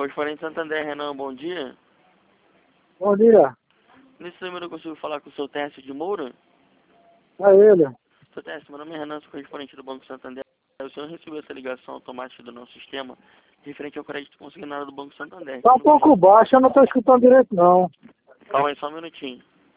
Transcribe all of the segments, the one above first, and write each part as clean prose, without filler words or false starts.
Cosparente Santander, Renan, bom dia. Bom dia. Nesse número eu consigo falar com o seu Tércio de Moura? É ele. Seu Tércio, meu nome é Renan, sou correspondente do Banco Santander. O senhor recebeu essa ligação automática do nosso sistema referente ao crédito consignado do Banco Santander. Tá um pouco baixo, eu não tô escutando direito não. Calma aí, só um minutinho.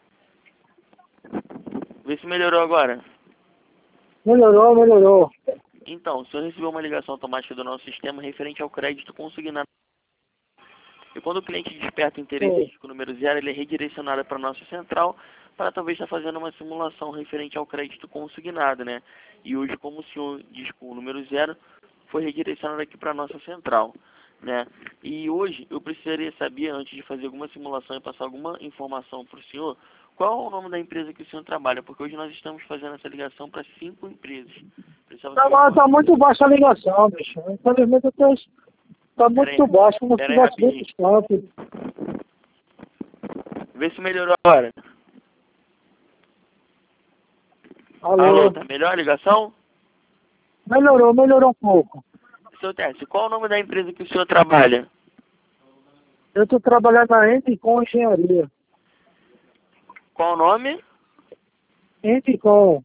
Vê se melhorou agora. Melhorou. Então, o senhor recebeu uma ligação automática do nosso sistema referente ao crédito consignado. E quando o cliente desperta o interesse risco número 0, ele é redirecionado para a nossa central para talvez estar fazendo uma simulação referente ao crédito consignado, né? E hoje, como o senhor diz com o número 0, foi redirecionado aqui para a nossa central, né? E hoje eu precisaria saber, antes de fazer alguma simulação e passar alguma informação para o senhor, qual é o nome da empresa que o senhor trabalha, porque hoje nós estamos fazendo essa ligação para 5 empresas. Tá muito baixa a ligação, bicho. Infelizmente tá muito baixo, como se tivesse muito distante. Vê se melhorou agora. Alô, tá melhor a ligação? Melhorou um pouco. Seu Tércio, qual é o nome da empresa que o senhor trabalha? Eu tô trabalhando na Endicom Engenharia. Qual o nome? Endicom.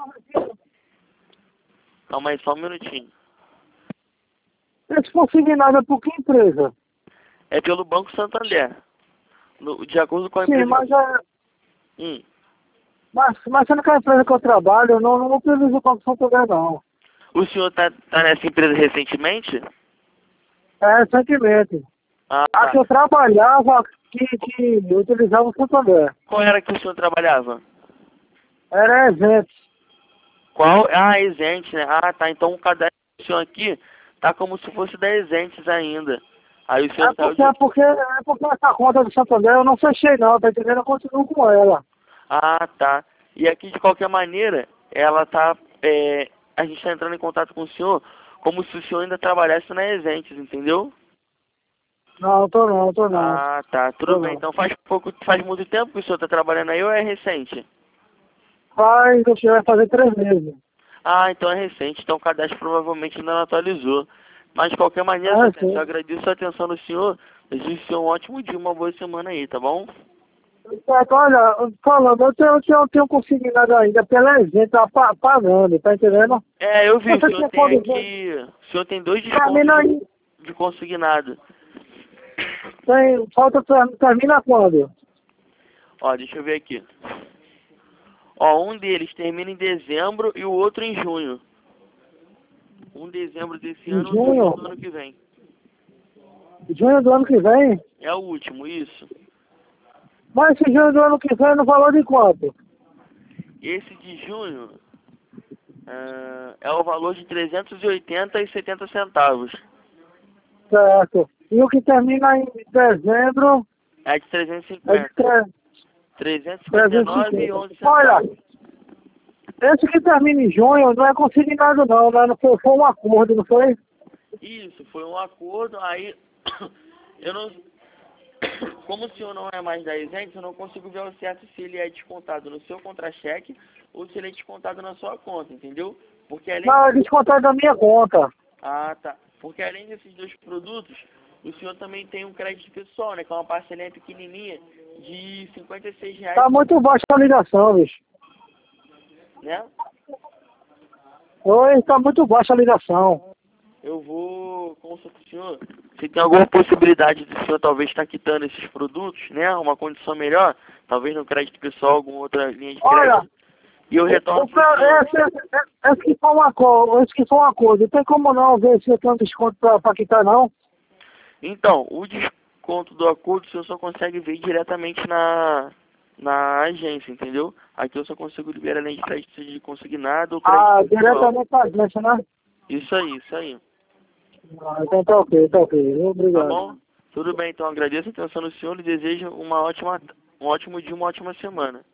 Calma aí, só um minutinho. Esse consignado é por que empresa? É pelo Banco Santander. De acordo com a empresa... Sim, mas é... Mas sendo que a empresa que eu trabalho, eu não utilizo o Banco Santander, não. O senhor tá nessa empresa recentemente? É, recentemente. Ah, A tá. que eu trabalhava, que eu utilizava o Santander. Qual era que o senhor trabalhava? Era Eventos. Qual? Ah, Exentes, né? Ah, tá. Então o cadastro do senhor aqui tá como se fosse da Exentes ainda. Aí o senhor saiu de... É porque essa conta do Santander eu não fechei não, tá entendendo? Eu continuo com ela. Ah, tá. E aqui, de qualquer maneira, ela tá... a gente tá entrando em contato com o senhor como se o senhor ainda trabalhasse na Exentes, entendeu? Não, tô não. Ah, tá. Tudo bem. Então faz muito tempo que o senhor tá trabalhando aí ou é recente? O senhor vai fazer 3 meses. Ah, então é recente. Então o cadastro provavelmente ainda não atualizou. Mas de qualquer maneira, eu agradeço a atenção do senhor. Desejo o senhor um ótimo dia, uma boa semana aí, tá bom? Olha, falando, eu tenho consignado ainda pela gente, tá pagando, tá entendendo? É, eu vi, o senhor tem aqui... O senhor tem 2 descontos de consignado. Termina quando? Ó, deixa eu ver aqui. Ó, um deles termina em dezembro e o outro em junho. Dezembro desse ano e junho do ano que vem. Junho do ano que vem? É o último, isso. Mas esse junho do ano que vem no valor de quanto? Esse de junho é o valor de 380,70 centavos. Certo. E o que termina em dezembro? É de 350. 359,11 centavos. Olha, esse que termina em junho não é consignado não, né? Não foi um acordo, não foi? Isso, foi um acordo, aí eu não... Como o senhor não é mais da Exentes, eu não consigo ver ao certo se ele é descontado no seu contra-cheque ou se ele é descontado na sua conta, entendeu? Porque além... Não, é descontado da minha conta. Ah, tá. Porque além desses 2 produtos, o senhor também tem um crédito pessoal, né? Que é uma parcelinha pequenininha de R$56. Tá muito baixa a ligação, bicho. Né? Oi, tá muito baixa a ligação. Eu vou consultar com o senhor. Se tem alguma possibilidade do senhor talvez estar quitando esses produtos, né? Uma condição melhor, talvez no crédito pessoal, alguma outra linha de crédito. Olha, e eu retorno esse que foi um acordo. Não tem como não ver se eu tenho um desconto pra quitar, não? Então, o desconto do acordo o senhor só consegue ver diretamente na agência, entendeu? Aqui eu só consigo liberar além de crédito de consignado ou crédito pessoal. Diretamente pra agência, né? Isso aí. Então tá ok. Obrigado. Tá bom? Tudo bem, então agradeço a atenção do senhor e desejo um ótimo dia, uma ótima semana.